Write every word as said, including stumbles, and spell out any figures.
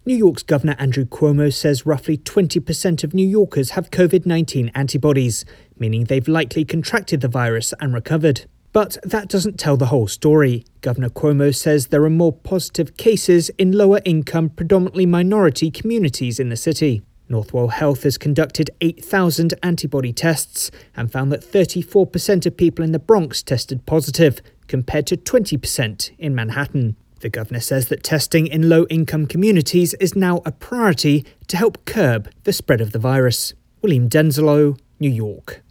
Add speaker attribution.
Speaker 1: New York's Governor Andrew Cuomo says roughly twenty percent of New Yorkers have covid nineteen antibodies, meaning they've likely contracted the virus and recovered. But that doesn't tell the whole story. Governor Cuomo says there are more positive cases in lower-income, predominantly minority communities in the city. Northwell Health has conducted eight thousand antibody tests and found that thirty-four percent of people in the Bronx tested positive, compared to twenty percent in Manhattan. The governor says that testing in low-income communities is now a priority to help curb the spread of the virus. William Denzelo, New York.